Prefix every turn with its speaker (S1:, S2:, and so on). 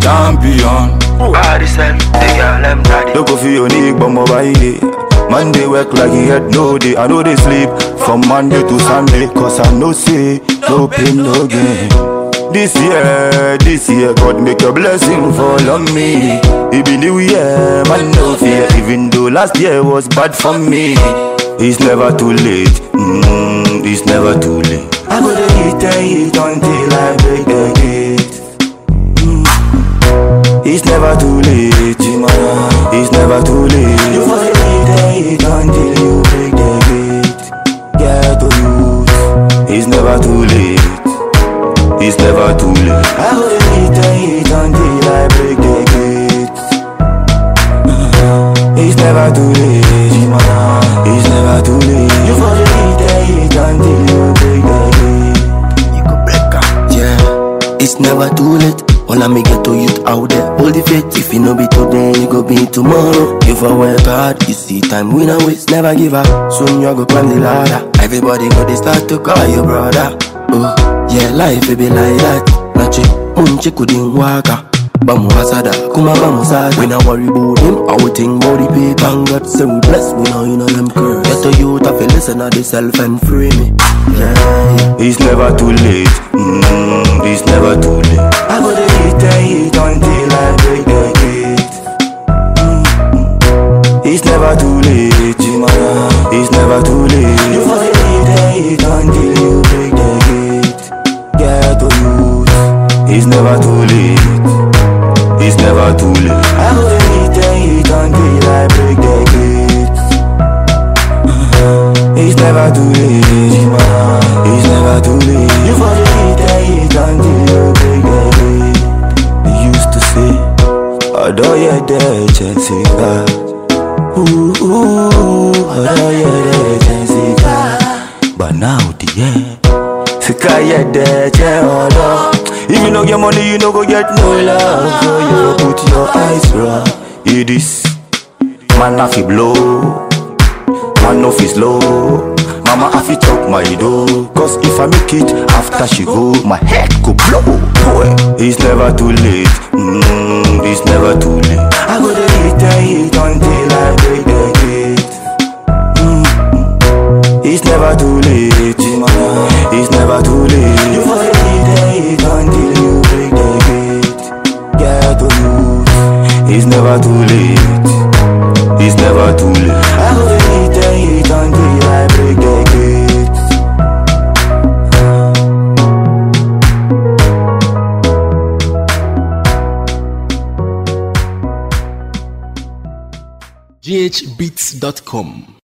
S1: champion.
S2: Body sell, the girl them daddy.
S1: Don't go for your neck, but my body. Monday work like he had no day. I know they sleep from Monday to Sunday. Cause I know say, no pain, no gain. This year, God make a blessing fall on me. It be new year, man no fear. Even though last year was bad for me. It's never too late, it's never too late. I go to eat and eat until I break the gate. It's never too late, it's never too late. You go to eat and eat until you break the gate. Get to use, it's never too late. It's never too late. I go to eat and eat until I break the gate. It's never too late. It's never too late. You go to eat and eat until you break the gate. You go break up.
S3: Yeah, it's never too late. All I make get to youth out there. Hold the faith. If you no be today, you go be tomorrow. If I work hard, you see time we no waste. Never give up. Soon you go climb the ladder. Everybody go they start to call you brother. Oh. Yeah, life it be like that. Nachi, munchi couldn't walk. Bamu hasada, kuma bamu sada. We not worry about him, I would think about the paper. And God say we bless, we know you know them curse. Get to youth, I feel listen to self and free me. Yeah.
S1: It's never too late, it's never too late. I go to eat and eat until I break the gate. It's never too late, it's never too late. You go to eat and eat until you break the gate. Get to use, it's never too late. It's never too late. I go to eat and eat until I break the gate. It's never too late. It's never too late. You go to eat and eat until you break the gate. They used to say, although you're there, Jessica. Although you're there, Jessica. But now the end. Sika yeah there, Jessica. If you no get money, you no go get no love. So you put your eyes right. It is man off it blow, man off is low. Mama have to chop my dough. Cause if I make it after she go, my head go blow. Boy, it's never too late, it's never too late. I go to eat and eat until I break the gate. It's never too late, it's never too late. You go to eat and eat until you break the gate. Get to use, it's never too late. It's never too late. I go to eat and eat until I break the
S4: GHbeats.com